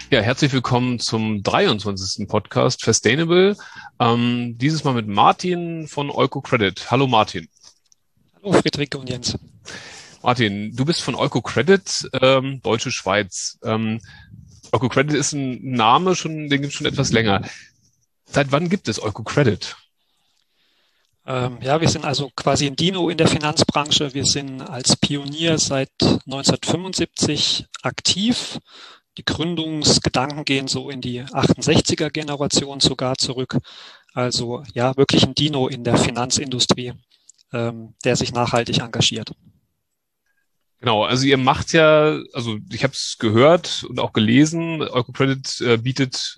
Ja, herzlich willkommen zum 23. Podcast Sustainable. Dieses Mal mit Martin von EucoCredit. Hallo Martin. Hallo Friederike und Jens. Martin, du bist von EucoCredit, Deutsche Schweiz. EucoCredit ist ein Name, den gibt es schon etwas länger. Seit wann gibt es EucoCredit? Wir sind also quasi ein Dino in der Finanzbranche. Wir sind als Pionier seit 1975 aktiv. Die Gründungsgedanken gehen so in die 68er-Generation sogar zurück. Also ja, wirklich ein Dino in der Finanzindustrie, der sich nachhaltig engagiert. Genau, also ihr macht ja, also ich habe es gehört und auch gelesen, EucoCredit bietet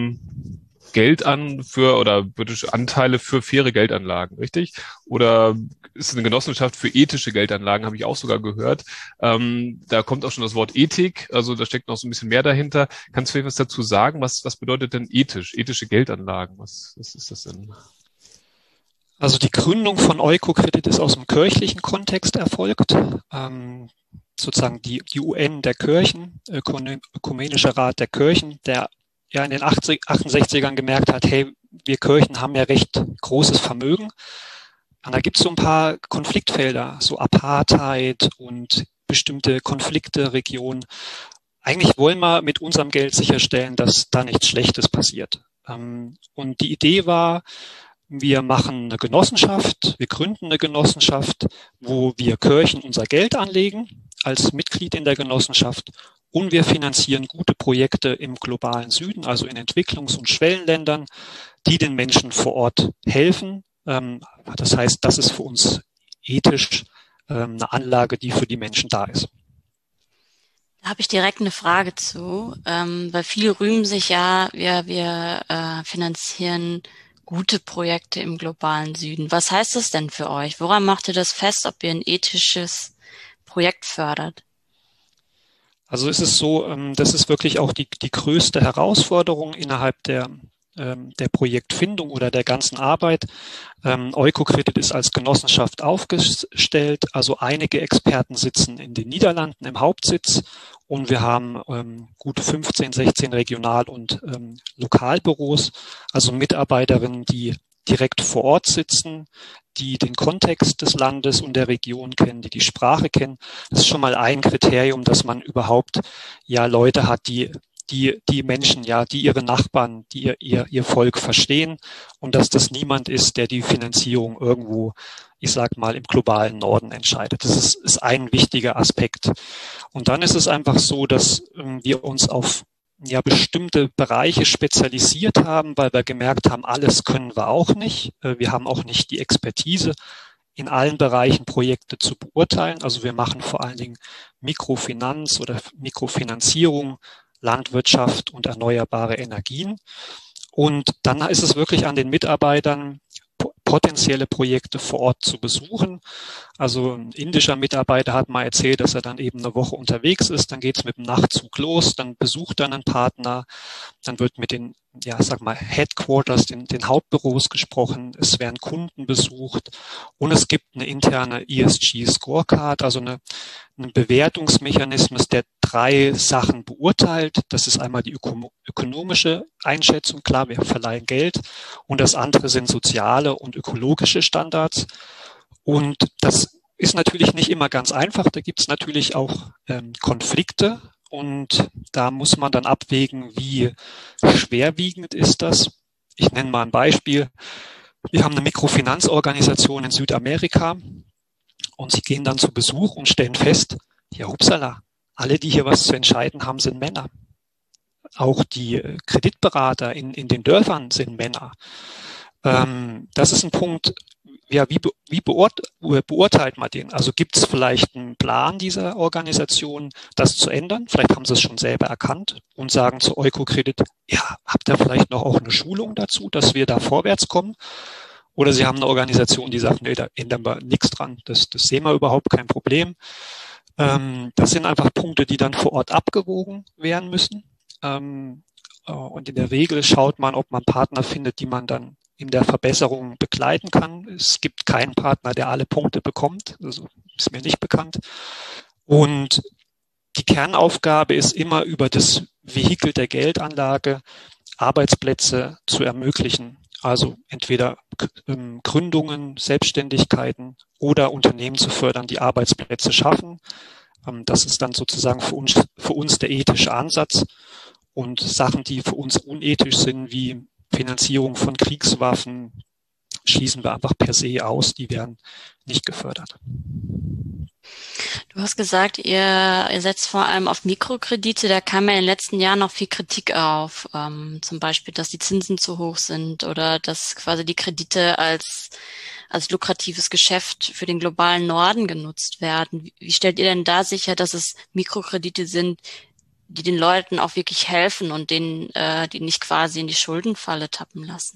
Geld an oder Anteile für faire Geldanlagen, richtig? Oder ist es eine Genossenschaft für ethische Geldanlagen, habe ich auch sogar gehört. Da kommt auch schon das Wort Ethik, also da steckt noch so ein bisschen mehr dahinter. Kannst du vielleicht was dazu sagen? Was bedeutet denn ethische Geldanlagen? Was ist das denn? Also die Gründung von EucoCredit ist aus dem kirchlichen Kontext erfolgt. Sozusagen die UN der Kirchen, Ökumenischer Rat der Kirchen, der ja in den 68ern gemerkt hat, hey, wir Kirchen haben ja recht großes Vermögen. Und da gibt es so ein paar Konfliktfelder, so Apartheid und bestimmte Konflikte, Regionen. Eigentlich wollen wir mit unserem Geld sicherstellen, dass da nichts Schlechtes passiert. Und die Idee war, wir machen eine Genossenschaft, wir gründen eine Genossenschaft, wo wir Kirchen unser Geld anlegen als Mitglied in der Genossenschaft und wir finanzieren gute Projekte im globalen Süden, also in Entwicklungs- und Schwellenländern, die den Menschen vor Ort helfen. Das heißt, das ist für uns ethisch eine Anlage, die für die Menschen da ist. Da habe ich direkt eine Frage zu, weil viele rühmen sich ja, wir finanzieren gute Projekte im globalen Süden. Was heißt das denn für euch? Woran macht ihr das fest, ob ihr ein ethisches Projekt fördert? Also es ist so, das ist wirklich auch die größte Herausforderung innerhalb der Projektfindung oder der ganzen Arbeit. EucoCredit ist als Genossenschaft aufgestellt, also einige Experten sitzen in den Niederlanden im Hauptsitz und wir haben gut 15, 16 Regional- und Lokalbüros, also Mitarbeiterinnen, die direkt vor Ort sitzen, die den Kontext des Landes und der Region kennen, die Sprache kennen. Das ist schon mal ein Kriterium, dass man überhaupt ja Leute hat, die Menschen, ja, die ihre Nachbarn, die ihr Volk verstehen und dass das niemand ist, der die Finanzierung irgendwo, ich sag mal, im globalen Norden entscheidet. Das ist ein wichtiger Aspekt. Und dann ist es einfach so, dass wir uns auf bestimmte Bereiche spezialisiert haben, weil wir gemerkt haben, alles können wir auch nicht. Wir haben auch nicht die Expertise, in allen Bereichen Projekte zu beurteilen. Also wir machen vor allen Dingen Mikrofinanz oder Mikrofinanzierung, Landwirtschaft und erneuerbare Energien. Und dann ist es wirklich an den Mitarbeitern, potenzielle Projekte vor Ort zu besuchen. Also ein indischer Mitarbeiter hat mal erzählt, dass er dann eben eine Woche unterwegs ist, dann geht es mit dem Nachtzug los, dann besucht er einen Partner, dann wird mit den, Headquarters, den Hauptbüros gesprochen, es werden Kunden besucht und es gibt eine interne ESG-Scorecard, also einen Bewertungsmechanismus, der 3 Sachen beurteilt. Das ist einmal die ökonomische Einschätzung, klar, wir verleihen Geld, und das andere sind soziale und ökologische Standards. Und das ist natürlich nicht immer ganz einfach. Da gibt es natürlich auch Konflikte und da muss man dann abwägen, wie schwerwiegend ist das. Ich nenne mal ein Beispiel. Wir haben eine Mikrofinanzorganisation in Südamerika und sie gehen dann zu Besuch und stellen fest, ja hupsala, alle, die hier was zu entscheiden haben, sind Männer. Auch die Kreditberater in den Dörfern sind Männer. Das ist ein Punkt, ja, wie beurteilt man den? Also gibt es vielleicht einen Plan dieser Organisation, das zu ändern? Vielleicht haben sie es schon selber erkannt und sagen zu EucoCredit, ja, habt ihr vielleicht noch auch eine Schulung dazu, dass wir da vorwärts kommen? Oder sie haben eine Organisation, die sagt, nee, da ändern wir nichts dran. Das sehen wir überhaupt, kein Problem. Das sind einfach Punkte, die dann vor Ort abgewogen werden müssen. Und in der Regel schaut man, ob man Partner findet, die man dann in der Verbesserung begleiten kann. Es gibt keinen Partner, der alle Punkte bekommt. Also ist mir nicht bekannt. Und die Kernaufgabe ist immer über das Vehikel der Geldanlage, Arbeitsplätze zu ermöglichen. Also entweder Gründungen, Selbstständigkeiten oder Unternehmen zu fördern, die Arbeitsplätze schaffen. Das ist dann sozusagen für uns der ethische Ansatz. Und Sachen, die für uns unethisch sind, wie Finanzierung von Kriegswaffen, schließen wir einfach per se aus. Die werden nicht gefördert. Du hast gesagt, ihr setzt vor allem auf Mikrokredite. Da kam ja in den letzten Jahren noch viel Kritik auf. Zum Beispiel, dass die Zinsen zu hoch sind oder dass quasi die Kredite als lukratives Geschäft für den globalen Norden genutzt werden. Wie stellt ihr denn da sicher, dass es Mikrokredite sind, die den Leuten auch wirklich helfen und denen, die nicht quasi in die Schuldenfalle tappen lassen?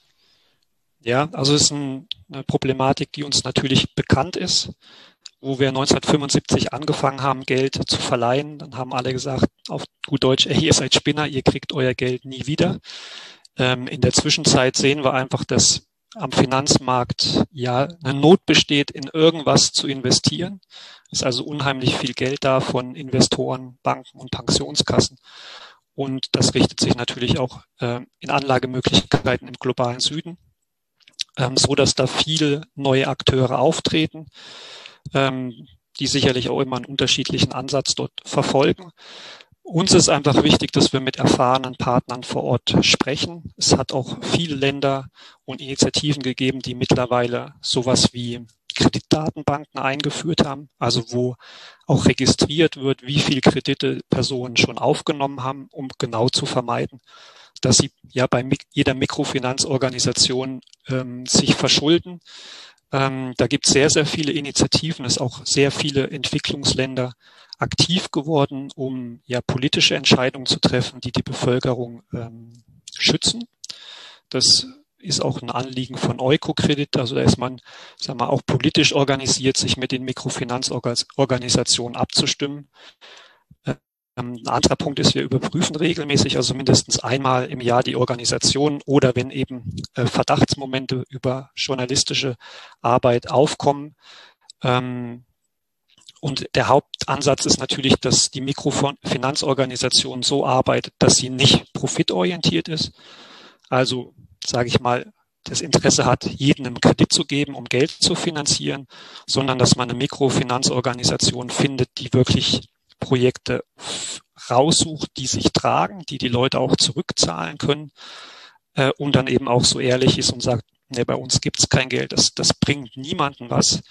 Ja, also es ist eine Problematik, die uns natürlich bekannt ist. Wo wir 1975 angefangen haben, Geld zu verleihen, dann haben alle gesagt, auf gut Deutsch, ihr seid Spinner, ihr kriegt euer Geld nie wieder. In der Zwischenzeit sehen wir einfach, dass am Finanzmarkt ja eine Not besteht, in irgendwas zu investieren. Es ist also unheimlich viel Geld da von Investoren, Banken und Pensionskassen. Und das richtet sich natürlich auch in Anlagemöglichkeiten im globalen Süden, so dass da viele neue Akteure auftreten, die sicherlich auch immer einen unterschiedlichen Ansatz dort verfolgen. Uns ist einfach wichtig, dass wir mit erfahrenen Partnern vor Ort sprechen. Es hat auch viele Länder und Initiativen gegeben, die mittlerweile sowas wie Kreditdatenbanken eingeführt haben, also wo auch registriert wird, wie viel Kredite Personen schon aufgenommen haben, um genau zu vermeiden, dass sie ja bei jeder Mikrofinanzorganisation sich verschulden. Da gibt es sehr, sehr viele Initiativen, es sind auch sehr viele Entwicklungsländer aktiv geworden, um ja politische Entscheidungen zu treffen, die die Bevölkerung schützen. Das ist auch ein Anliegen von Oikocredit, also da ist man, sagen wir, auch politisch organisiert, sich mit den Mikrofinanzorganisationen abzustimmen. Ein anderer Punkt ist, wir überprüfen regelmäßig, also mindestens einmal im Jahr die Organisation oder wenn eben Verdachtsmomente über journalistische Arbeit aufkommen. Und der Hauptansatz ist natürlich, dass die Mikrofinanzorganisation so arbeitet, dass sie nicht profitorientiert ist. Also, sage ich mal, das Interesse hat, jedem einen Kredit zu geben, um Geld zu finanzieren, sondern dass man eine Mikrofinanzorganisation findet, die wirklich Projekte raussucht, die sich tragen, die Leute auch zurückzahlen können und dann eben auch so ehrlich ist und sagt, nee, bei uns gibt's kein Geld, das bringt niemandem was.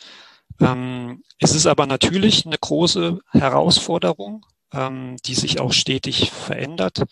Es ist aber natürlich eine große Herausforderung, die sich auch stetig verändert.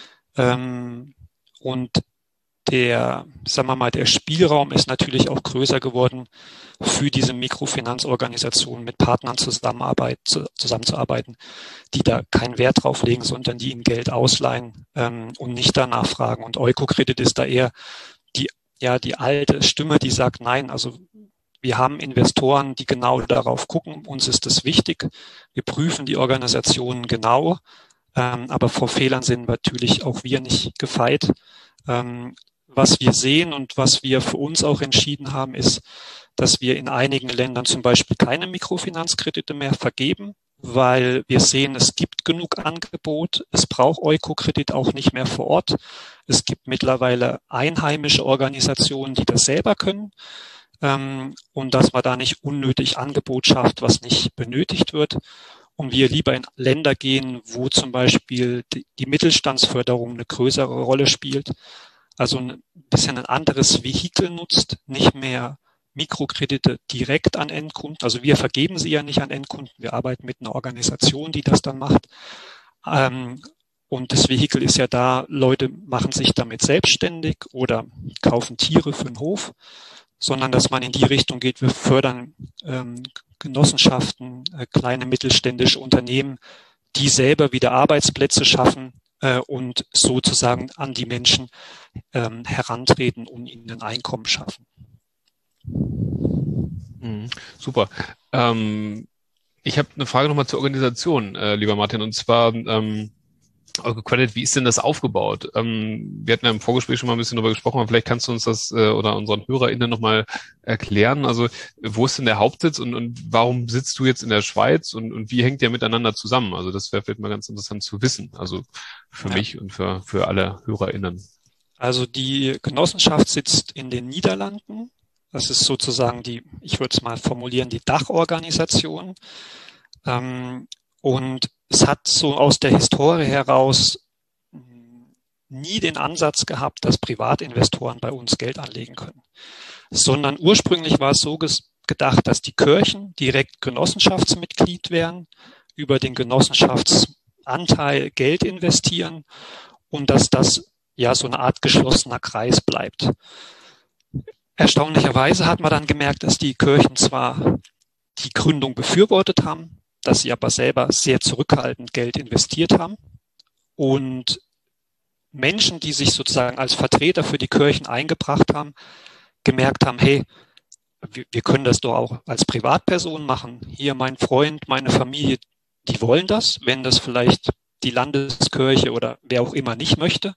Und der Spielraum ist natürlich auch größer geworden, für diese Mikrofinanzorganisationen mit Partnern zusammenzuarbeiten, die da keinen Wert drauf legen, sondern die ihnen Geld ausleihen und nicht danach fragen. Und Oikocredit ist da eher die alte Stimme, die sagt, nein, also wir haben Investoren, die genau darauf gucken, uns ist das wichtig, wir prüfen die Organisationen genau, aber vor Fehlern sind natürlich auch wir nicht gefeit. Was wir sehen und was wir für uns auch entschieden haben, ist, dass wir in einigen Ländern zum Beispiel keine Mikrofinanzkredite mehr vergeben, weil wir sehen, es gibt genug Angebot. Es braucht Oikocredit auch nicht mehr vor Ort. Es gibt mittlerweile einheimische Organisationen, die das selber können. Und dass man da nicht unnötig Angebot schafft, was nicht benötigt wird. Und wir lieber in Länder gehen, wo zum Beispiel die Mittelstandsförderung eine größere Rolle spielt. Also ein bisschen ein anderes Vehikel nutzt, nicht mehr Mikrokredite direkt an Endkunden. Also wir vergeben sie ja nicht an Endkunden. Wir arbeiten mit einer Organisation, die das dann macht. Und das Vehikel ist ja da, Leute machen sich damit selbstständig oder kaufen Tiere für den Hof, sondern dass man in die Richtung geht, wir fördern Genossenschaften, kleine mittelständische Unternehmen, die selber wieder Arbeitsplätze schaffen und sozusagen an die Menschen herantreten und ihnen ein Einkommen schaffen. Super. Ich habe eine Frage nochmal zur Organisation, lieber Martin, und zwar Credit, wie ist denn das aufgebaut? Wir hatten ja im Vorgespräch schon mal ein bisschen darüber gesprochen, aber vielleicht kannst du uns das oder unseren HörerInnen nochmal erklären. Also wo ist denn der Hauptsitz und warum sitzt du jetzt in der Schweiz und wie hängt der miteinander zusammen? Also das wäre vielleicht mal ganz interessant zu wissen, also für mich und für alle HörerInnen. Also die Genossenschaft sitzt in den Niederlanden. Das ist sozusagen ich würde es mal formulieren, die Dachorganisation. Und es hat so aus der Historie heraus nie den Ansatz gehabt, dass Privatinvestoren bei uns Geld anlegen können, sondern ursprünglich war es so gedacht, dass die Kirchen direkt Genossenschaftsmitglied wären, über den Genossenschaftsanteil Geld investieren und dass das ja so eine Art geschlossener Kreis bleibt. Erstaunlicherweise hat man dann gemerkt, dass die Kirchen zwar die Gründung befürwortet haben, dass sie aber selber sehr zurückhaltend Geld investiert haben und Menschen, die sich sozusagen als Vertreter für die Kirchen eingebracht haben, gemerkt haben, hey, wir können das doch auch als Privatperson machen. Hier mein Freund, meine Familie, die wollen das, wenn das vielleicht die Landeskirche oder wer auch immer nicht möchte.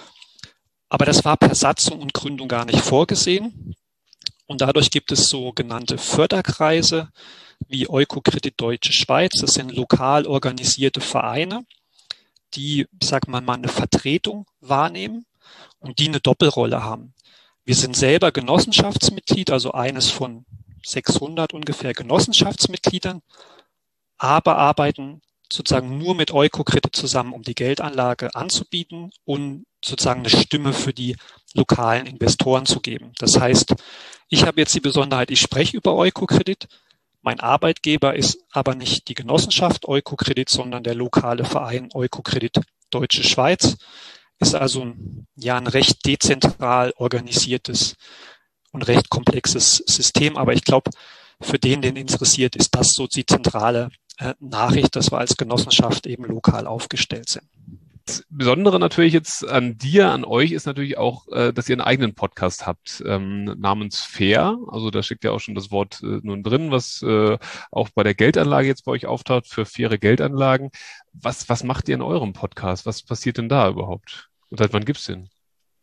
Aber das war per Satzung und Gründung gar nicht vorgesehen. Und dadurch gibt es sogenannte Förderkreise wie Eukokredit Deutsche Schweiz. Das sind lokal organisierte Vereine, die, mal eine Vertretung wahrnehmen und die eine Doppelrolle haben. Wir sind selber Genossenschaftsmitglied, also eines von 600 ungefähr Genossenschaftsmitgliedern, aber arbeiten sozusagen nur mit Eukokredit zusammen, um die Geldanlage anzubieten und sozusagen eine Stimme für die lokalen Investoren zu geben. Das heißt, ich habe jetzt die Besonderheit, ich spreche über Eukokredit. Mein Arbeitgeber ist aber nicht die Genossenschaft Eukokredit, sondern der lokale Verein Eukokredit Deutsche Schweiz. Ist also ein recht dezentral organisiertes und recht komplexes System. Aber ich glaube, für den interessiert, ist das so die zentrale Nachricht, dass wir als Genossenschaft eben lokal aufgestellt sind. Das Besondere natürlich jetzt an dir, an euch ist natürlich auch, dass ihr einen eigenen Podcast habt, namens Fair. Also da steckt ja auch schon das Wort nun drin, was auch bei der Geldanlage jetzt bei euch auftaucht, für faire Geldanlagen. Was macht ihr in eurem Podcast? Was passiert denn da überhaupt? Und seit wann gibt's den?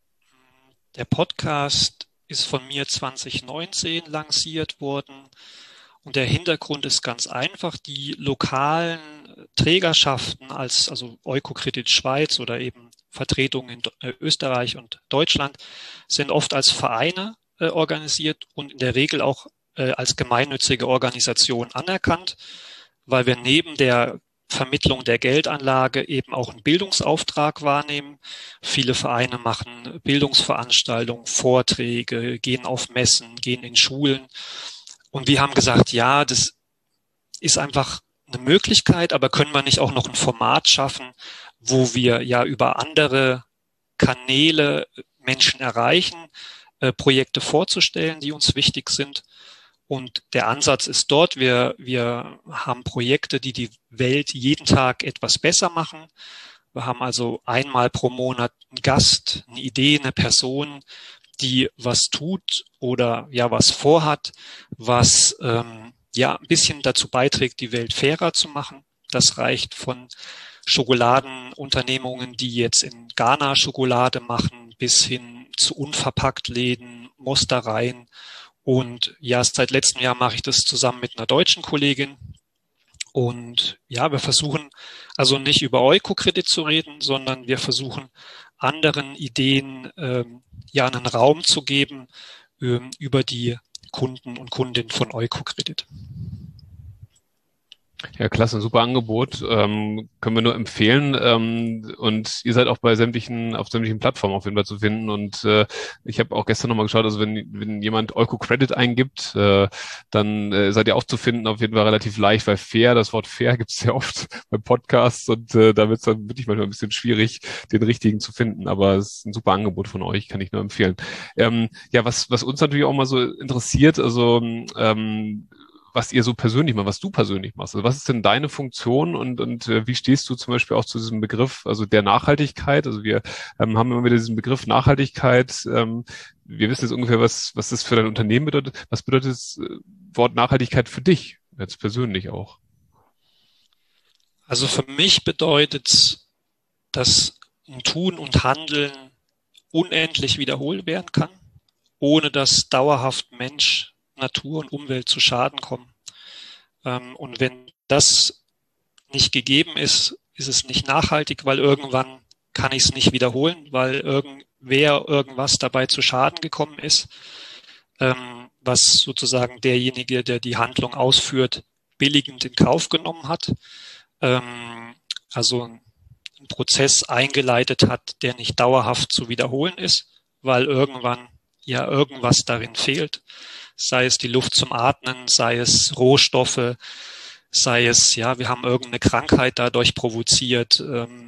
Der Podcast ist von mir 2019 lanciert worden. Und der Hintergrund ist ganz einfach. Die lokalen Trägerschaften also Eukokredit Schweiz oder eben Vertretungen in Österreich und Deutschland sind oft als Vereine organisiert und in der Regel auch als gemeinnützige Organisation anerkannt, weil wir neben der Vermittlung der Geldanlage eben auch einen Bildungsauftrag wahrnehmen. Viele Vereine machen Bildungsveranstaltungen, Vorträge, gehen auf Messen, gehen in Schulen. Und wir haben gesagt, ja, das ist einfach eine Möglichkeit, aber können wir nicht auch noch ein Format schaffen, wo wir ja über andere Kanäle Menschen erreichen, Projekte vorzustellen, die uns wichtig sind. Und der Ansatz ist dort, wir haben Projekte, die die Welt jeden Tag etwas besser machen. Wir haben also einmal pro Monat einen Gast, eine Idee, eine Person, die was tut oder ja was vorhat, was ein bisschen dazu beiträgt, die Welt fairer zu machen. Das reicht von Schokoladenunternehmungen, die jetzt in Ghana Schokolade machen, bis hin zu Unverpacktläden, Mostereien. Und ja, seit letztem Jahr mache ich das zusammen mit einer deutschen Kollegin. Und ja, wir versuchen also nicht über Eukokredit zu reden, sondern wir versuchen anderen Ideen einen Raum zu geben über die Kunden und Kundinnen von Eukokredit. Ja, klasse, super Angebot. Können wir nur empfehlen. Und ihr seid auch auf sämtlichen Plattformen auf jeden Fall zu finden. Und ich habe auch gestern nochmal geschaut, also wenn jemand Eukocredit eingibt, dann seid ihr auch zu finden, auf jeden Fall relativ leicht, weil fair, das Wort fair gibt es ja oft bei Podcasts und da wird es dann wirklich manchmal ein bisschen schwierig, den richtigen zu finden. Aber es ist ein super Angebot von euch, kann ich nur empfehlen. Was uns natürlich auch mal so interessiert, also was ihr so persönlich macht, was du persönlich machst. Also was ist denn deine Funktion und wie stehst du zum Beispiel auch zu diesem Begriff, also der Nachhaltigkeit? Also wir haben immer wieder diesen Begriff Nachhaltigkeit. Wir wissen jetzt ungefähr, was das für dein Unternehmen bedeutet. Was bedeutet das Wort Nachhaltigkeit für dich, jetzt persönlich auch? Also für mich bedeutet es, dass ein Tun und Handeln unendlich wiederholt werden kann, ohne dass dauerhaft Mensch, Natur und Umwelt zu Schaden kommen. Und wenn das nicht gegeben ist, ist es nicht nachhaltig, weil irgendwann kann ich es nicht wiederholen, weil irgendwas dabei zu Schaden gekommen ist, was sozusagen derjenige, der die Handlung ausführt, billigend in Kauf genommen hat. Also einen Prozess eingeleitet hat, der nicht dauerhaft zu wiederholen ist, weil irgendwann ja irgendwas darin fehlt, sei es die Luft zum Atmen, sei es Rohstoffe, sei es, ja, wir haben irgendeine Krankheit dadurch provoziert,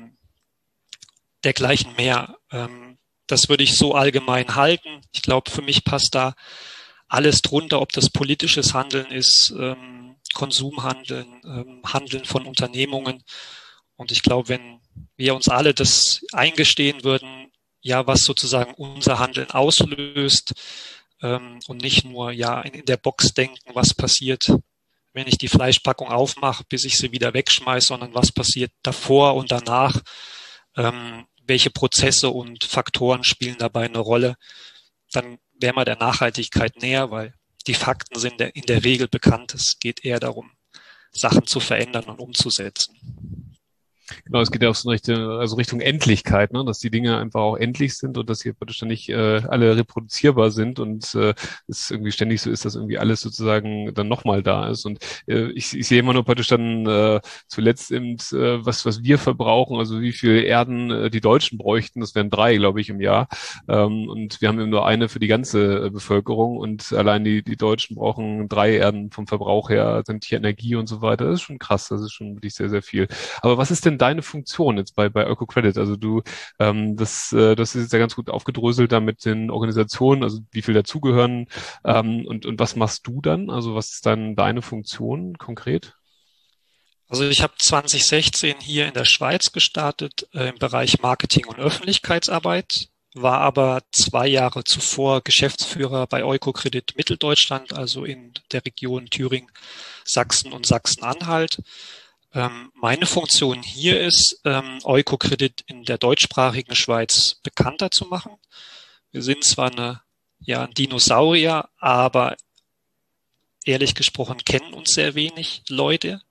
dergleichen mehr. Das würde ich so allgemein halten. Ich glaube, für mich passt da alles drunter, ob das politisches Handeln ist, Konsumhandeln, Handeln von Unternehmungen. Und ich glaube, wenn wir uns alle das eingestehen würden, ja, was sozusagen unser Handeln auslöst, und nicht nur ja in der Box denken, was passiert, wenn ich die Fleischpackung aufmache, bis ich sie wieder wegschmeiße, sondern was passiert davor und danach, welche Prozesse und Faktoren spielen dabei eine Rolle, dann wären wir der Nachhaltigkeit näher, weil die Fakten sind in der Regel bekannt. Es geht eher darum, Sachen zu verändern und umzusetzen. Genau, es geht ja auch so Richtung Endlichkeit, ne? Dass die Dinge einfach auch endlich sind und dass hier praktisch dann nicht alle reproduzierbar sind und es irgendwie ständig so ist, dass irgendwie alles sozusagen dann nochmal da ist. Und ich sehe immer nur praktisch dann zuletzt eben was wir verbrauchen, also wie viel Erden die Deutschen bräuchten. Das wären 3, glaube ich, im Jahr. Und wir haben eben nur eine für die ganze Bevölkerung und allein die Deutschen brauchen 3 Erden vom Verbrauch her, sämtliche Energie und so weiter. Das ist schon krass, das ist schon wirklich sehr, sehr viel. Aber was ist denn deine Funktion jetzt bei ÖkoCredit? Also du, das ist jetzt ja ganz gut aufgedröselt da mit den Organisationen, also wie viel dazugehören, und was machst du dann? Also was ist dann deine Funktion konkret? Also ich habe 2016 hier in der Schweiz gestartet im Bereich Marketing und Öffentlichkeitsarbeit, war aber 2 Jahre zuvor Geschäftsführer bei ÖkoCredit Mitteldeutschland, also in der Region Thüringen, Sachsen und Sachsen-Anhalt. Meine Funktion hier ist, ÖkoCredit in der deutschsprachigen Schweiz bekannter zu machen. Wir sind zwar ein Dinosaurier, aber ehrlich gesprochen kennen uns sehr wenig Leute.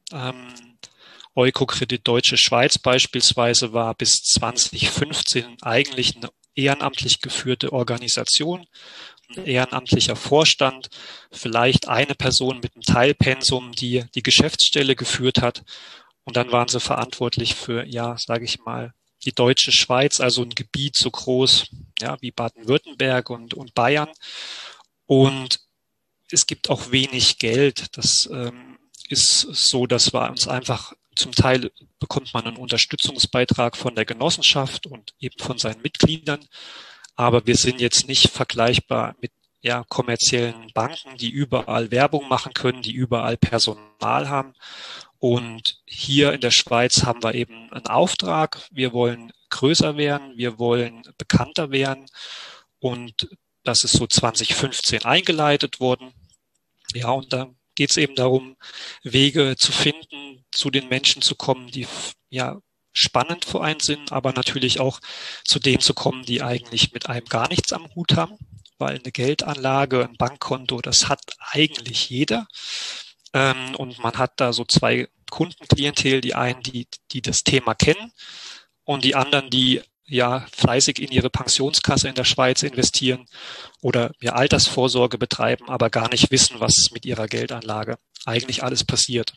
ÖkoCredit Deutsche Schweiz beispielsweise war bis 2015 eigentlich eine ehrenamtlich geführte Organisation, ein ehrenamtlicher Vorstand, vielleicht eine Person mit einem Teilpensum, die die Geschäftsstelle geführt hat. Und dann waren sie verantwortlich für, sage ich mal, die deutsche Schweiz, also ein Gebiet so groß, wie Baden-Württemberg und Bayern. Und es gibt auch wenig Geld. Das ist so, dass wir uns einfach zum Teil bekommt man einen Unterstützungsbeitrag von der Genossenschaft und eben von seinen Mitgliedern. Aber wir sind jetzt nicht vergleichbar mit kommerziellen Banken, die überall Werbung machen können, die überall Personal haben. Und hier in der Schweiz haben wir eben einen Auftrag. Wir wollen größer werden, wir wollen bekannter werden. Und das ist so 2015 eingeleitet worden. Ja, und da geht es eben darum, Wege zu finden, zu den Menschen zu kommen, die spannend für einen sind, aber natürlich auch zu denen zu kommen, die eigentlich mit einem gar nichts am Hut haben, weil eine Geldanlage, ein Bankkonto, das hat eigentlich jeder. Und man hat da so 2 Kundenklientel, die einen, die das Thema kennen und die anderen, die fleißig in ihre Pensionskasse in der Schweiz investieren oder Altersvorsorge betreiben, aber gar nicht wissen, was mit ihrer Geldanlage eigentlich alles passiert.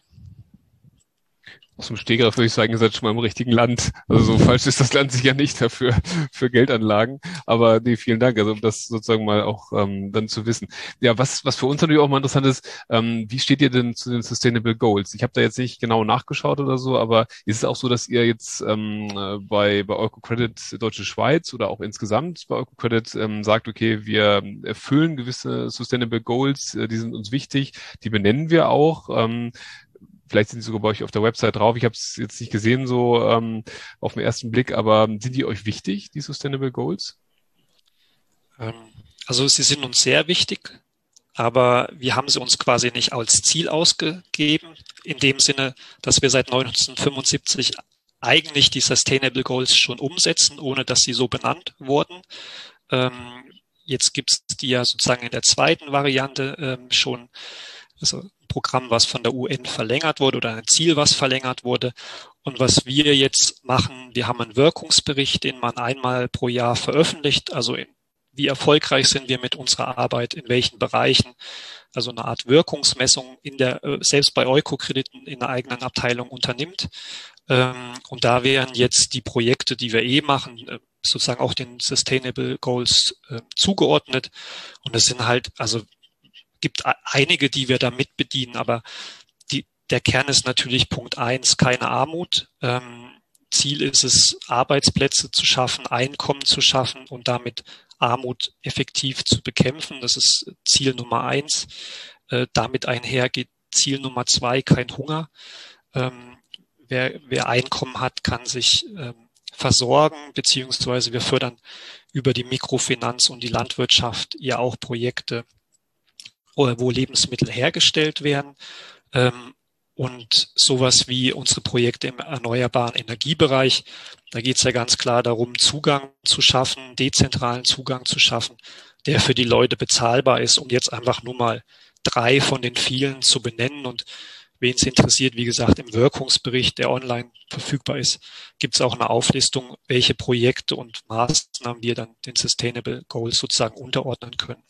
Aus dem Stegreif würde ich sagen, ihr seid schon mal im richtigen Land. Also so falsch ist das Land sicher nicht dafür, für Geldanlagen. Aber nee, vielen Dank, also um das sozusagen mal auch dann zu wissen. Ja, was für uns natürlich auch mal interessant ist, wie steht ihr denn zu den Sustainable Goals? Ich habe da jetzt nicht genau nachgeschaut oder so, aber ist es auch so, dass ihr jetzt bei ÖkoCredit Deutsche Schweiz oder auch insgesamt bei ÖkoCredit sagt, okay, wir erfüllen gewisse Sustainable Goals, die sind uns wichtig, die benennen wir auch. Vielleicht sind die sogar bei euch auf der Website drauf. Ich habe es jetzt nicht gesehen so auf den ersten Blick, aber sind die euch wichtig, die Sustainable Goals? Also sie sind uns sehr wichtig, aber wir haben sie uns quasi nicht als Ziel ausgegeben, in dem Sinne, dass wir seit 1975 eigentlich die Sustainable Goals schon umsetzen, ohne dass sie so benannt wurden. Jetzt gibt es die ja sozusagen in der zweiten Variante schon, also ein Programm, was von der UN verlängert wurde oder ein Ziel, was verlängert wurde. Und was wir jetzt machen, wir haben einen Wirkungsbericht, den man einmal pro Jahr veröffentlicht, also wie erfolgreich sind wir mit unserer Arbeit, in welchen Bereichen, also eine Art Wirkungsmessung selbst bei Eukokrediten in der eigenen Abteilung unternimmt. Und da wären jetzt die Projekte, die wir machen, sozusagen auch den Sustainable Goals zugeordnet. Und es sind halt, also gibt einige, die wir da mit bedienen, aber der Kern ist natürlich Punkt 1, keine Armut. Ziel ist es, Arbeitsplätze zu schaffen, Einkommen zu schaffen und damit Armut effektiv zu bekämpfen. Das ist Ziel Nummer 1. Damit einher geht Ziel Nummer 2, kein Hunger. Wer Einkommen hat, kann sich versorgen, beziehungsweise wir fördern über die Mikrofinanz und die Landwirtschaft ja auch Projekte, wo Lebensmittel hergestellt werden. Und sowas wie unsere Projekte im erneuerbaren Energiebereich, da geht es ja ganz klar darum, Zugang zu schaffen, dezentralen Zugang zu schaffen, der für die Leute bezahlbar ist, um jetzt einfach nur mal 3 von den vielen zu benennen. Und wen es interessiert, wie gesagt, im Wirkungsbericht, der online verfügbar ist, gibt es auch eine Auflistung, welche Projekte und Maßnahmen wir dann den Sustainable Goals sozusagen unterordnen können.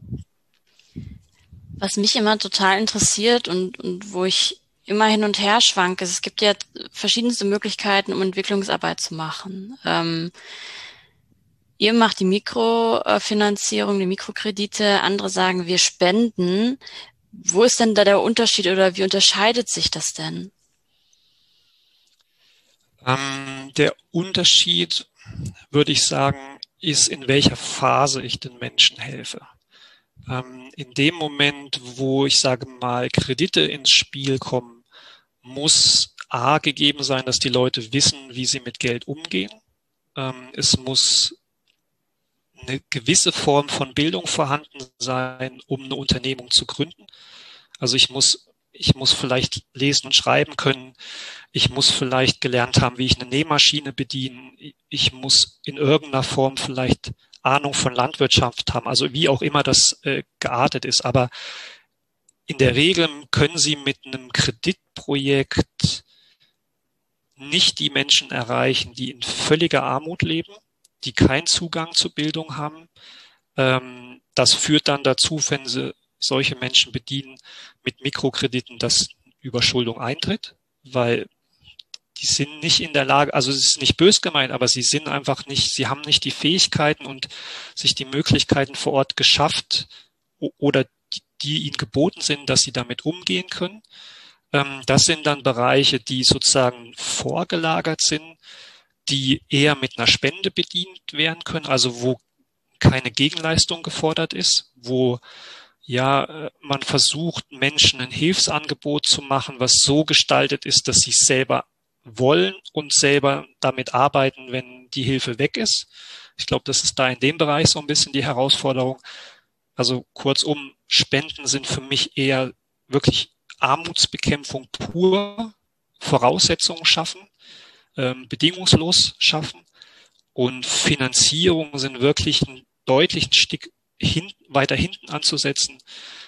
Was mich immer total interessiert und wo ich immer hin und her schwanke, es gibt ja verschiedenste Möglichkeiten, um Entwicklungsarbeit zu machen. Ihr macht die Mikrofinanzierung, die Mikrokredite, andere sagen, wir spenden. Wo ist denn da der Unterschied oder wie unterscheidet sich das denn? Der Unterschied, würde ich sagen, ist, in welcher Phase ich den Menschen helfe. In dem Moment, wo ich sage mal Kredite ins Spiel kommen, muss A gegeben sein, dass die Leute wissen, wie sie mit Geld umgehen. Es muss eine gewisse Form von Bildung vorhanden sein, um eine Unternehmung zu gründen. Also ich muss vielleicht lesen und schreiben können. Ich muss vielleicht gelernt haben, wie ich eine Nähmaschine bediene. Ich muss in irgendeiner Form vielleicht Ahnung von Landwirtschaft haben, also wie auch immer das geartet ist. Aber in der Regel können Sie mit einem Kreditprojekt nicht die Menschen erreichen, die in völliger Armut leben, die keinen Zugang zur Bildung haben. Das führt dann dazu, wenn Sie solche Menschen bedienen mit Mikrokrediten, dass Überschuldung eintritt, weil die sind nicht in der Lage, also es ist nicht bös gemeint, aber sie haben nicht die Fähigkeiten und sich die Möglichkeiten vor Ort geschafft oder die ihnen geboten sind, dass sie damit umgehen können. Das sind dann Bereiche, die sozusagen vorgelagert sind, die eher mit einer Spende bedient werden können, also wo keine Gegenleistung gefordert ist, wo man versucht, Menschen ein Hilfsangebot zu machen, was so gestaltet ist, dass sie es selber wollen und selber damit arbeiten, wenn die Hilfe weg ist. Ich glaube, das ist da in dem Bereich so ein bisschen die Herausforderung. Also kurzum, Spenden sind für mich eher wirklich Armutsbekämpfung pur, Voraussetzungen schaffen, bedingungslos schaffen, und Finanzierung sind wirklich ein deutlichen Stück weiter hinten anzusetzen,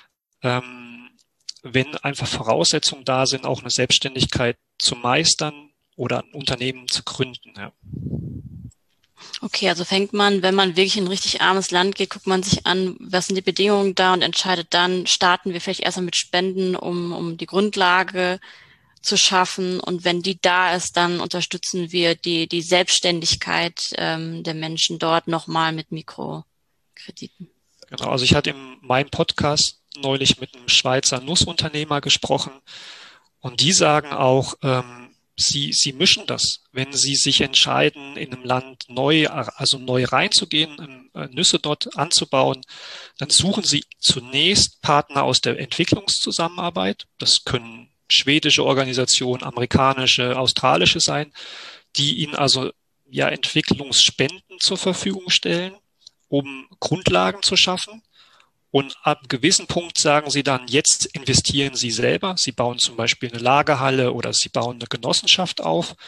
wenn einfach Voraussetzungen da sind, auch eine Selbstständigkeit zu meistern oder ein Unternehmen zu gründen. Ja. Okay, also fängt man, wenn man wirklich in ein richtig armes Land geht, guckt man sich an, was sind die Bedingungen da und entscheidet dann, starten wir vielleicht erstmal mit Spenden, um die Grundlage zu schaffen, und wenn die da ist, dann unterstützen wir die Selbstständigkeit der Menschen dort nochmal mit Mikrokrediten. Genau, also ich hatte in meinem Podcast neulich mit einem Schweizer Nussunternehmer gesprochen und die sagen auch, sie mischen das. Wenn sie sich entscheiden, in einem Land neu reinzugehen, Nüsse dort anzubauen, dann suchen sie zunächst Partner aus der Entwicklungszusammenarbeit. Das können schwedische Organisationen, amerikanische, australische sein, die ihnen also Entwicklungsspenden zur Verfügung stellen, um Grundlagen zu schaffen. Und ab einem gewissen Punkt sagen sie dann, jetzt investieren sie selber. Sie bauen zum Beispiel eine Lagerhalle oder sie bauen eine Genossenschaft auf.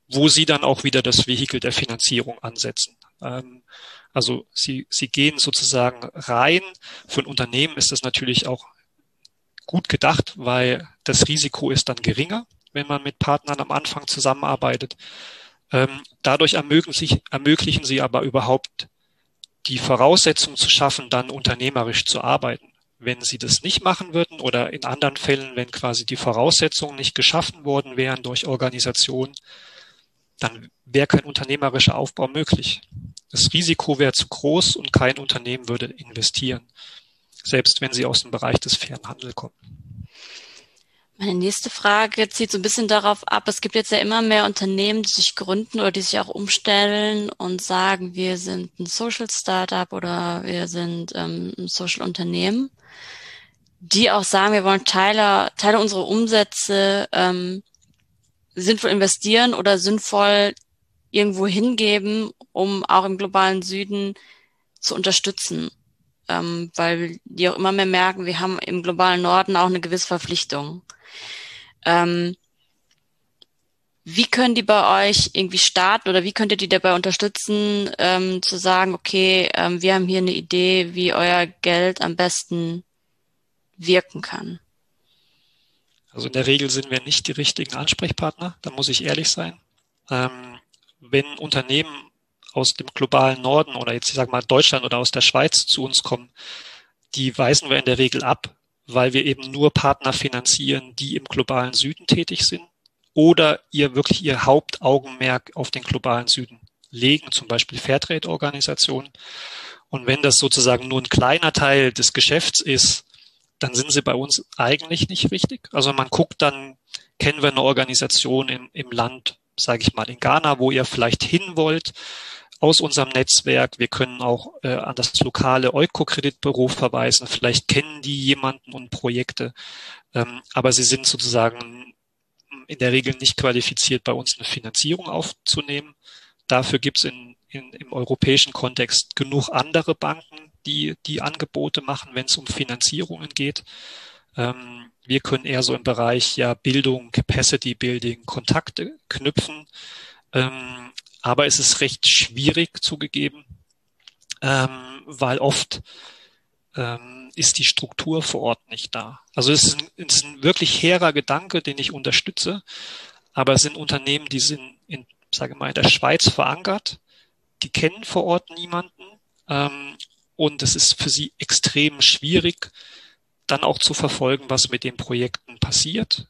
wo sie dann auch wieder das Vehikel der Finanzierung ansetzen. Also sie gehen sozusagen rein. Für ein Unternehmen ist das natürlich auch gut gedacht, weil das Risiko ist dann geringer, wenn man mit Partnern am Anfang zusammenarbeitet. Dadurch ermöglichen sie aber überhaupt die Voraussetzung zu schaffen, dann unternehmerisch zu arbeiten. Wenn sie das nicht machen würden oder in anderen Fällen, wenn quasi die Voraussetzungen nicht geschaffen worden wären durch Organisation, dann wäre kein unternehmerischer Aufbau möglich. Das Risiko wäre zu groß und kein Unternehmen würde investieren, selbst wenn sie aus dem Bereich des fairen Handels kommen. Meine nächste Frage zieht so ein bisschen darauf ab, es gibt jetzt ja immer mehr Unternehmen, die sich gründen oder die sich auch umstellen und sagen, wir sind ein Social Startup oder wir sind ein Social Unternehmen, die auch sagen, wir wollen Teile unserer Umsätze sinnvoll investieren oder sinnvoll irgendwo hingeben, um auch im globalen Süden zu unterstützen. Weil die auch immer mehr merken, wir haben im globalen Norden auch eine gewisse Verpflichtung. Wie können die bei euch irgendwie starten oder wie könnt ihr die dabei unterstützen, zu sagen, okay, wir haben hier eine Idee, wie euer Geld am besten wirken kann? Also in der Regel sind wir nicht die richtigen Ansprechpartner, da muss ich ehrlich sein. Wenn Unternehmen aus dem globalen Norden oder jetzt, ich sage mal, Deutschland oder aus der Schweiz zu uns kommen, die weisen wir in der Regel ab, weil wir eben nur Partner finanzieren, die im globalen Süden tätig sind oder ihr Hauptaugenmerk auf den globalen Süden legen, zum Beispiel Fairtrade-Organisationen. Und wenn das sozusagen nur ein kleiner Teil des Geschäfts ist, dann sind sie bei uns eigentlich nicht richtig. Also man guckt dann, kennen wir eine Organisation im Land, sage ich mal, in Ghana, wo ihr vielleicht hin wollt, aus unserem Netzwerk. Wir können auch an das lokale Eukokreditbüro verweisen. Vielleicht kennen die jemanden und Projekte, aber sie sind sozusagen in der Regel nicht qualifiziert, bei uns eine Finanzierung aufzunehmen. Dafür gibt es im europäischen Kontext genug andere Banken, die Angebote machen, wenn es um Finanzierungen geht. Wir können eher so im Bereich Bildung, Capacity Building, Kontakte knüpfen. Aber es ist recht schwierig zugegeben, weil oft ist die Struktur vor Ort nicht da. Also es ist ein wirklich hehrer Gedanke, den ich unterstütze, aber es sind Unternehmen, die sind in der Schweiz verankert, die kennen vor Ort niemanden und es ist für sie extrem schwierig, dann auch zu verfolgen, was mit den Projekten passiert.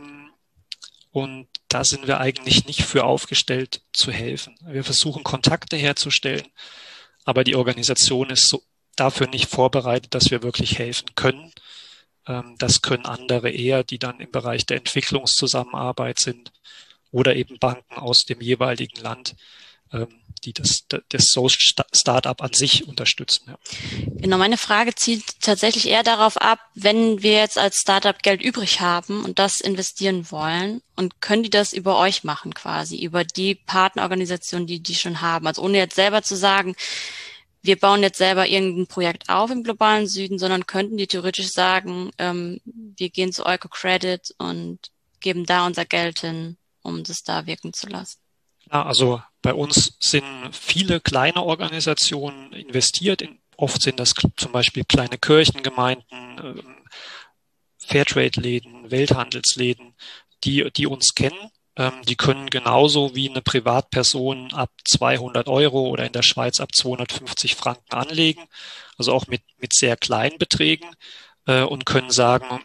Und da sind wir eigentlich nicht für aufgestellt zu helfen. Wir versuchen Kontakte herzustellen, aber die Organisation ist dafür nicht vorbereitet, dass wir wirklich helfen können. Das können andere eher, die dann im Bereich der Entwicklungszusammenarbeit sind oder eben Banken aus dem jeweiligen Land, die das Social Startup an sich unterstützen. Ja. Genau, meine Frage zielt tatsächlich eher darauf ab, wenn wir jetzt als Startup Geld übrig haben und das investieren wollen, und können die das über euch machen quasi, über die Partnerorganisationen, die schon haben. Also ohne jetzt selber zu sagen, wir bauen jetzt selber irgendein Projekt auf im globalen Süden, sondern könnten die theoretisch sagen, wir gehen zu Eukocredit und geben da unser Geld hin, um das da wirken zu lassen. Ja, also bei uns sind viele kleine Organisationen investiert. Oft sind das zum Beispiel kleine Kirchengemeinden, Fairtrade-Läden, Welthandelsläden, die uns kennen. Die können genauso wie eine Privatperson ab 200 Euro oder in der Schweiz ab 250 Franken anlegen, also auch mit sehr kleinen Beträgen und können sagen,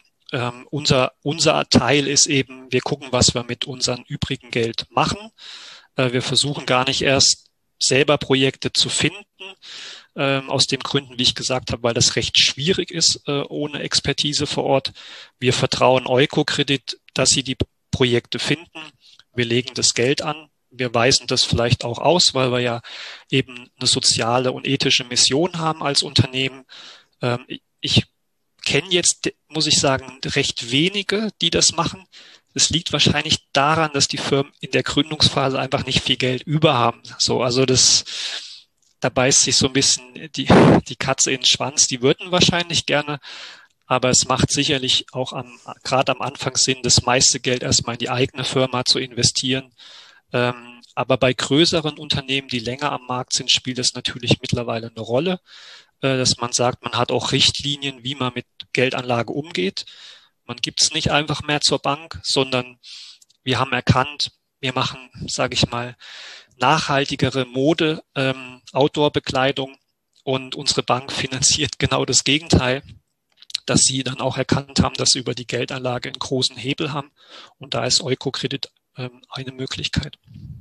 unser Teil ist eben, wir gucken, was wir mit unserem übrigen Geld machen. Wir versuchen gar nicht erst selber Projekte zu finden, aus den Gründen, wie ich gesagt habe, weil das recht schwierig ist ohne Expertise vor Ort. Wir vertrauen Eukocredit, dass sie die Projekte finden. Wir legen das Geld an. Wir weisen das vielleicht auch aus, weil wir ja eben eine soziale und ethische Mission haben als Unternehmen. Ich kenne jetzt, muss ich sagen, recht wenige, die das machen. Es liegt wahrscheinlich daran, dass die Firmen in der Gründungsphase einfach nicht viel Geld über haben. Also da beißt sich so ein bisschen die Katze in den Schwanz. Die würden wahrscheinlich gerne, aber es macht sicherlich auch gerade am Anfang Sinn, das meiste Geld erstmal in die eigene Firma zu investieren, Aber bei größeren Unternehmen, die länger am Markt sind, spielt es natürlich mittlerweile eine Rolle, dass man sagt, man hat auch Richtlinien, wie man mit Geldanlage umgeht. Man gibt es nicht einfach mehr zur Bank, sondern wir haben erkannt, wir machen, sage ich mal, nachhaltigere Mode, Outdoor-Bekleidung, und unsere Bank finanziert genau das Gegenteil, dass sie dann auch erkannt haben, dass sie über die Geldanlage einen großen Hebel haben. Und da ist Eukokredit eine Möglichkeit.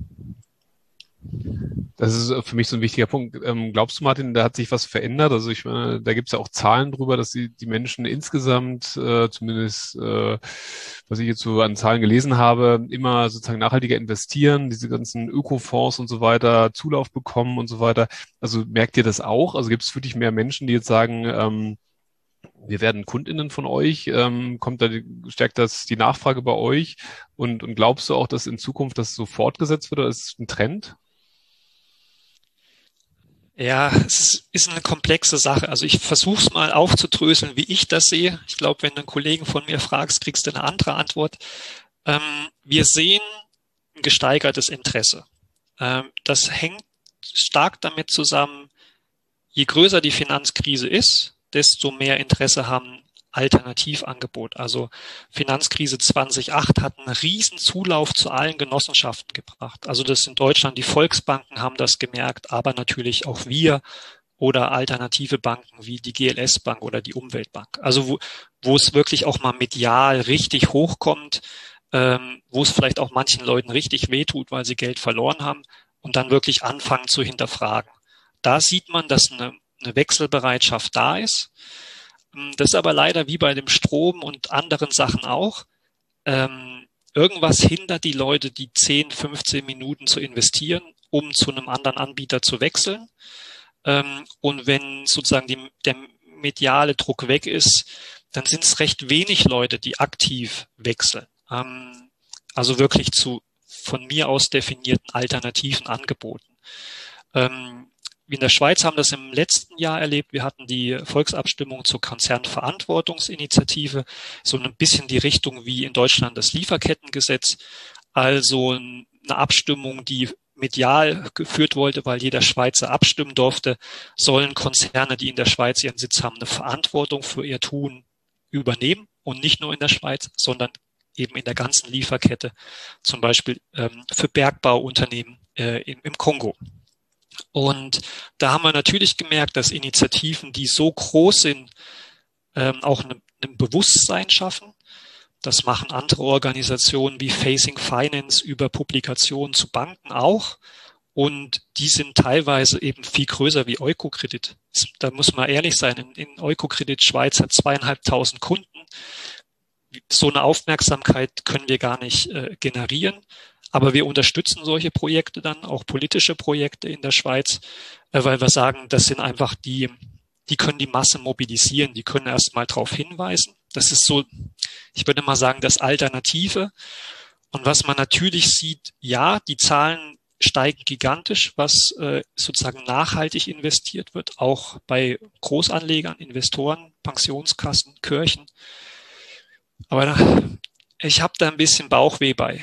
Das ist für mich so ein wichtiger Punkt. Glaubst du, Martin, da hat sich was verändert? Also ich meine, da gibt es ja auch Zahlen drüber, dass die Menschen insgesamt, zumindest was ich jetzt so an Zahlen gelesen habe, immer sozusagen nachhaltiger investieren, diese ganzen Ökofonds und so weiter, Zulauf bekommen und so weiter. Also merkt ihr das auch? Also gibt es wirklich mehr Menschen, die jetzt sagen, wir werden KundInnen von euch, stärkt das die Nachfrage bei euch? Und glaubst du auch, dass in Zukunft das so fortgesetzt wird, oder ist es ein Trend? Ja, es ist eine komplexe Sache. Also ich versuche es mal aufzudröseln, wie ich das sehe. Ich glaube, wenn du einen Kollegen von mir fragst, kriegst du eine andere Antwort. Wir sehen ein gesteigertes Interesse. Das hängt stark damit zusammen, je größer die Finanzkrise ist, desto mehr Interesse haben Alternativangebot. Also Finanzkrise 2008 hat einen riesen Zulauf zu allen Genossenschaften gebracht. Also das in Deutschland, die Volksbanken haben das gemerkt, aber natürlich auch wir oder alternative Banken wie die GLS Bank oder die Umweltbank. Also wo es wirklich auch mal medial richtig hochkommt, wo es vielleicht auch manchen Leuten richtig wehtut, weil sie Geld verloren haben und dann wirklich anfangen zu hinterfragen. Da sieht man, dass eine Wechselbereitschaft da ist. Das ist aber leider wie bei dem Strom und anderen Sachen auch. Irgendwas hindert die Leute, die 10, 15 Minuten zu investieren, um zu einem anderen Anbieter zu wechseln. Und wenn sozusagen der mediale Druck weg ist, dann sind es recht wenig Leute, die aktiv wechseln. Also wirklich zu von mir aus definierten alternativen Angeboten. Wir in der Schweiz haben das im letzten Jahr erlebt. Wir hatten die Volksabstimmung zur Konzernverantwortungsinitiative, so ein bisschen die Richtung wie in Deutschland das Lieferkettengesetz. Also eine Abstimmung, die medial geführt wollte, weil jeder Schweizer abstimmen durfte, sollen Konzerne, die in der Schweiz ihren Sitz haben, eine Verantwortung für ihr Tun übernehmen und nicht nur in der Schweiz, sondern eben in der ganzen Lieferkette, zum Beispiel für Bergbauunternehmen im Kongo. Und da haben wir natürlich gemerkt, dass Initiativen, die so groß sind, auch ein Bewusstsein schaffen. Das machen andere Organisationen wie Facing Finance über Publikationen zu Banken auch. Und die sind teilweise eben viel größer wie Eukokredit. Da muss man ehrlich sein, in Eukokredit Schweiz hat 2.500 Kunden. So eine Aufmerksamkeit können wir gar nicht generieren. Aber wir unterstützen solche Projekte dann, auch politische Projekte in der Schweiz, weil wir sagen, das sind einfach die können die Masse mobilisieren, die können erst mal darauf hinweisen. Das ist so, ich würde mal sagen, das Alternative. Und was man natürlich sieht, ja, die Zahlen steigen gigantisch, was sozusagen nachhaltig investiert wird, auch bei Großanlegern, Investoren, Pensionskassen, Kirchen. Aber ich habe da ein bisschen Bauchweh bei.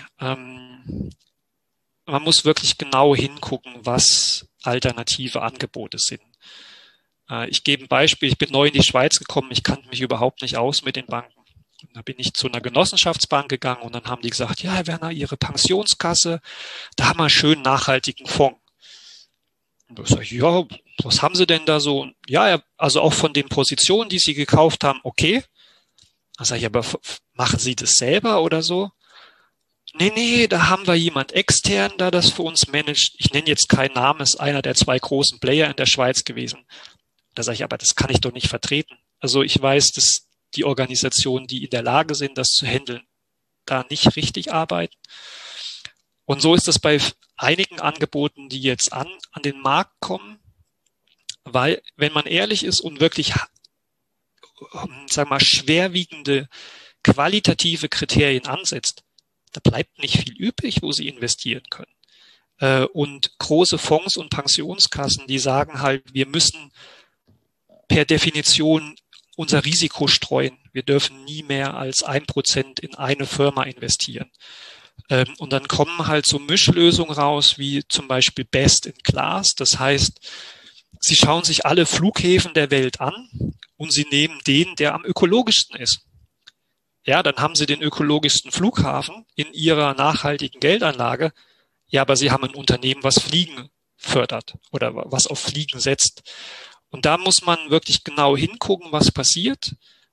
Man muss wirklich genau hingucken, was alternative Angebote sind. Ich gebe ein Beispiel. Ich bin neu in die Schweiz gekommen. Ich kannte mich überhaupt nicht aus mit den Banken. Und da bin ich zu einer Genossenschaftsbank gegangen und dann haben die gesagt, ja, Herr Werner, Ihre Pensionskasse, da haben wir einen schönen nachhaltigen Fonds. Und da sage ich, ja, was haben Sie denn da so? Ja, also auch von den Positionen, die Sie gekauft haben, okay. Da sage ich, aber machen Sie das selber oder so? Nee, da haben wir jemand extern, da das für uns managt. Ich nenne jetzt keinen Namen, ist einer der 2 großen Player in der Schweiz gewesen. Da sage ich, aber das kann ich doch nicht vertreten. Also ich weiß, dass die Organisationen, die in der Lage sind, das zu handeln, da nicht richtig arbeiten. Und so ist das bei einigen Angeboten, die jetzt an den Markt kommen, weil, wenn man ehrlich ist und wirklich, sagen wir mal, schwerwiegende qualitative Kriterien ansetzt, da bleibt nicht viel übrig, wo sie investieren können. Und große Fonds und Pensionskassen, die sagen halt, wir müssen per Definition unser Risiko streuen. Wir dürfen nie mehr als 1% in eine Firma investieren. Und dann kommen halt so Mischlösungen raus, wie zum Beispiel Best in Class. Das heißt, Sie schauen sich alle Flughäfen der Welt an und Sie nehmen den, der am ökologischsten ist. Ja, dann haben Sie den ökologischsten Flughafen in Ihrer nachhaltigen Geldanlage. Ja, aber Sie haben ein Unternehmen, was Fliegen fördert oder was auf Fliegen setzt. Und da muss man wirklich genau hingucken, was passiert.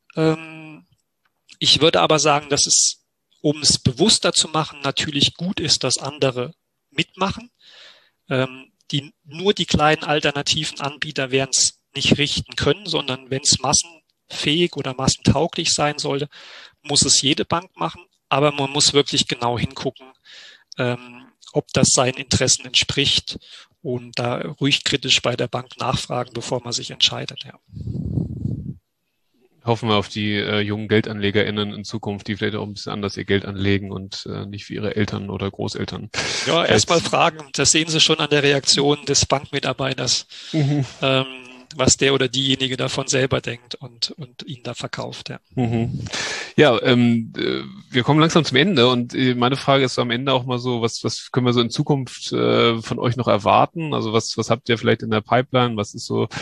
Ich würde aber sagen, dass es, um es bewusster zu machen, natürlich gut ist, dass andere mitmachen. Nur die kleinen alternativen Anbieter werden es nicht richten können, sondern wenn es massenfähig oder massentauglich sein sollte, muss es jede Bank machen. Aber man muss wirklich genau hingucken, ob das seinen Interessen entspricht und da ruhig kritisch bei der Bank nachfragen, bevor man sich entscheidet. Ja. Hoffen wir auf die jungen GeldanlegerInnen in Zukunft, die vielleicht auch ein bisschen anders ihr Geld anlegen und nicht wie ihre Eltern oder Großeltern. Ja, erstmal fragen. Das sehen Sie schon an der Reaktion des Bankmitarbeiters, was der oder diejenige davon selber denkt und ihn da verkauft. Ja, ja wir kommen langsam zum Ende und meine Frage ist am Ende auch mal so, was können wir so in Zukunft von euch noch erwarten? Also was habt ihr vielleicht in der Pipeline? Was ist so,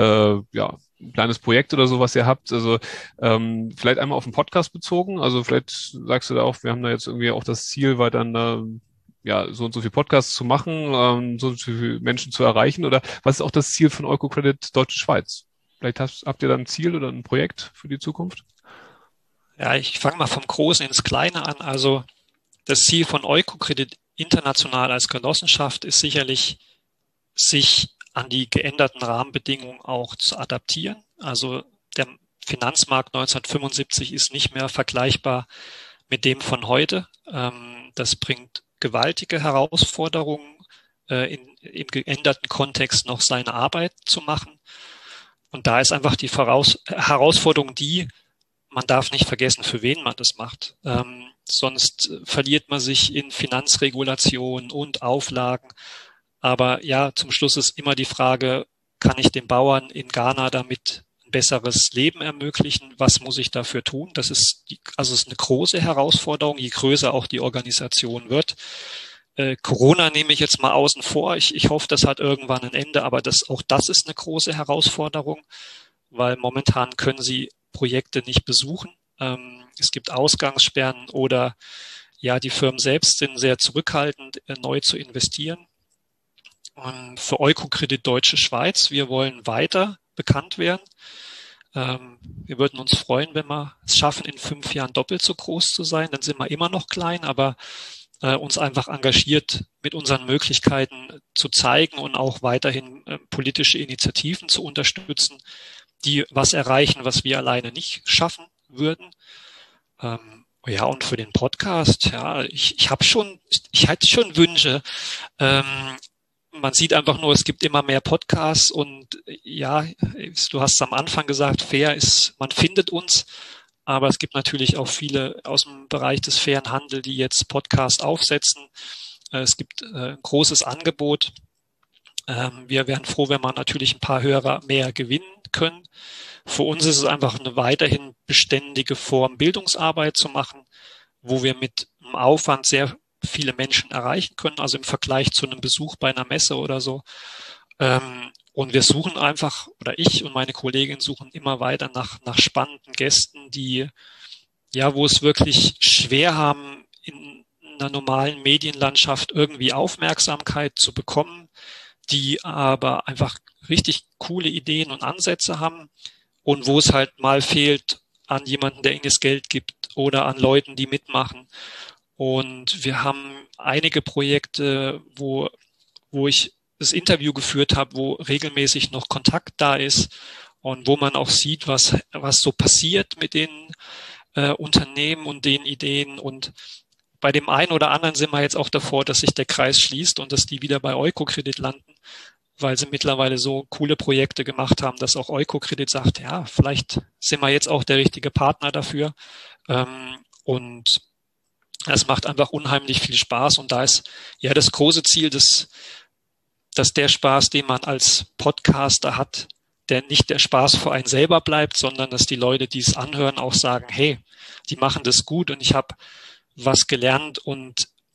ein kleines Projekt oder so, was ihr habt, also vielleicht einmal auf den Podcast bezogen, also vielleicht sagst du da auch, wir haben da jetzt irgendwie auch das Ziel, weiter so und so viel Podcasts zu machen, so und so viele Menschen zu erreichen, oder was ist auch das Ziel von Eukocredit Deutsche Schweiz? Vielleicht habt ihr da ein Ziel oder ein Projekt für die Zukunft? Ja, ich fange mal vom Großen ins Kleine an. Also das Ziel von Eukocredit international als Genossenschaft ist sicherlich, sich an die geänderten Rahmenbedingungen auch zu adaptieren. Also der Finanzmarkt 1975 ist nicht mehr vergleichbar mit dem von heute. Das bringt gewaltige Herausforderungen, im geänderten Kontext noch seine Arbeit zu machen. Und da ist einfach die Herausforderung man darf nicht vergessen, für wen man das macht. Sonst verliert man sich in Finanzregulationen und Auflagen. Aber ja, zum Schluss ist immer die Frage, kann ich den Bauern in Ghana damit ein besseres Leben ermöglichen? Was muss ich dafür tun? Das ist ist eine große Herausforderung, je größer auch die Organisation wird. Corona nehme ich jetzt mal außen vor. Ich hoffe, das hat irgendwann ein Ende, aber auch das ist eine große Herausforderung, weil momentan können Sie Projekte nicht besuchen. Es gibt Ausgangssperren oder ja, die Firmen selbst sind sehr zurückhaltend, neu zu investieren. Und für Eukocredit Deutsche Schweiz, wir wollen weiter bekannt werden. Wir würden uns freuen, wenn wir es schaffen, in 5 Jahren doppelt so groß zu sein. Dann sind wir immer noch klein, aber uns einfach engagiert mit unseren Möglichkeiten zu zeigen und auch weiterhin politische Initiativen zu unterstützen, die was erreichen, was wir alleine nicht schaffen würden. Ja, und für den Podcast, ja, ich hätte schon Wünsche. Man sieht einfach nur, es gibt immer mehr Podcasts und ja, du hast es am Anfang gesagt, fair ist, man findet uns, aber es gibt natürlich auch viele aus dem Bereich des fairen Handels, die jetzt Podcasts aufsetzen. Es gibt ein großes Angebot. Wir wären froh, wenn wir natürlich ein paar Hörer mehr gewinnen können. Für uns ist es einfach eine weiterhin beständige Form, Bildungsarbeit zu machen, wo wir mit einem Aufwand sehr viele Menschen erreichen können, also im Vergleich zu einem Besuch bei einer Messe oder so. Und wir suchen einfach, oder ich und meine Kollegin suchen immer weiter nach spannenden Gästen, wo es wirklich schwer haben, in einer normalen Medienlandschaft irgendwie Aufmerksamkeit zu bekommen, die aber einfach richtig coole Ideen und Ansätze haben und wo es halt mal fehlt an jemanden, der ihnen das Geld gibt oder an Leuten, die mitmachen. Und wir haben einige Projekte, wo ich das Interview geführt habe, wo regelmäßig noch Kontakt da ist und wo man auch sieht, was so passiert mit den Unternehmen und den Ideen. Und bei dem einen oder anderen sind wir jetzt auch davor, dass sich der Kreis schließt und dass die wieder bei Eukocredit landen, weil sie mittlerweile so coole Projekte gemacht haben, dass auch Eukocredit sagt, ja, vielleicht sind wir jetzt auch der richtige Partner dafür. Und es macht einfach unheimlich viel Spaß. Und da ist ja das große Ziel, dass der Spaß, den man als Podcaster hat, der nicht der Spaß für einen selber bleibt, sondern dass die Leute, die es anhören, auch sagen, hey, die machen das gut und ich habe was gelernt und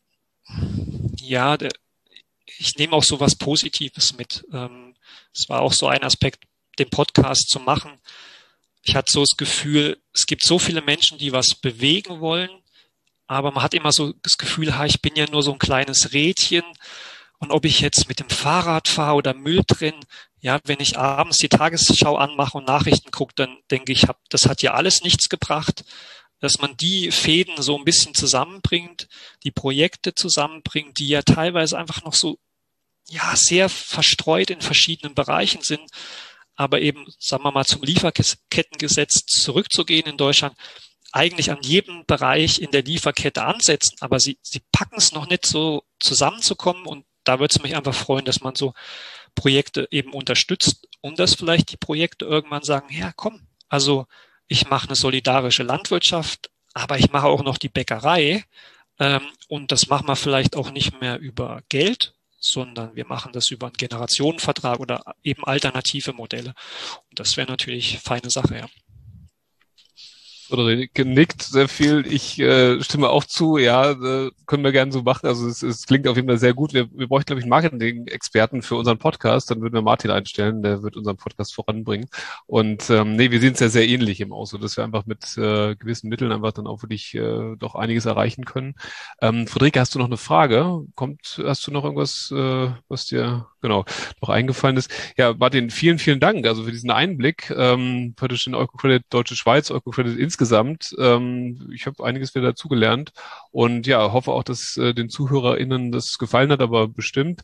Ja, ich nehme auch so was Positives mit. Es war auch so ein Aspekt, den Podcast zu machen. Ich hatte so das Gefühl, es gibt so viele Menschen, die was bewegen wollen, aber man hat immer so das Gefühl, ich bin ja nur so ein kleines Rädchen. Und ob ich jetzt mit dem Fahrrad fahre oder Müll drin, ja, wenn ich abends die Tagesschau anmache und Nachrichten gucke, dann denke ich, das hat ja alles nichts gebracht. Dass man die Fäden so ein bisschen zusammenbringt, die Projekte zusammenbringt, die ja teilweise einfach noch so, ja, sehr verstreut in verschiedenen Bereichen sind, aber eben, sagen wir mal, zum Lieferkettengesetz zurückzugehen in Deutschland, eigentlich an jedem Bereich in der Lieferkette ansetzen, aber sie packen es noch nicht so zusammenzukommen, und da würde es mich einfach freuen, dass man so Projekte eben unterstützt und dass vielleicht die Projekte irgendwann sagen, ja komm, also ich mache eine solidarische Landwirtschaft, aber ich mache auch noch die Bäckerei, und das machen wir vielleicht auch nicht mehr über Geld, sondern wir machen das über einen Generationenvertrag oder eben alternative Modelle. Und das wäre natürlich feine Sache, ja. Frederik nickt sehr viel. Ich stimme auch zu. Ja, können wir gerne so machen. Also es klingt auf jeden Fall sehr gut. Wir bräuchten, glaube ich, einen Marketing-Experten für unseren Podcast. Dann würden wir Martin einstellen. Der wird unseren Podcast voranbringen. Und wir sehen es ja sehr ähnlich im Aussehen, dass wir einfach mit gewissen Mitteln einfach dann auch wirklich doch einiges erreichen können. Friederike, hast du noch eine Frage? Hast du noch irgendwas, was dir noch eingefallen ist? Ja, Martin, vielen, vielen Dank also für diesen Einblick. Praktisch in EucoCredit Deutsche Schweiz, EucoCredit insgesamt. Ich habe einiges wieder dazugelernt und ja, hoffe auch, dass den ZuhörerInnen das gefallen hat, aber bestimmt.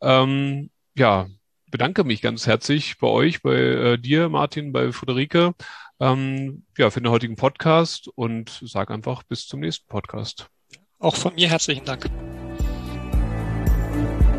Bedanke mich ganz herzlich bei euch, bei dir, Martin, bei Friederike, für den heutigen Podcast und sage einfach bis zum nächsten Podcast. Auch von mir herzlichen Dank.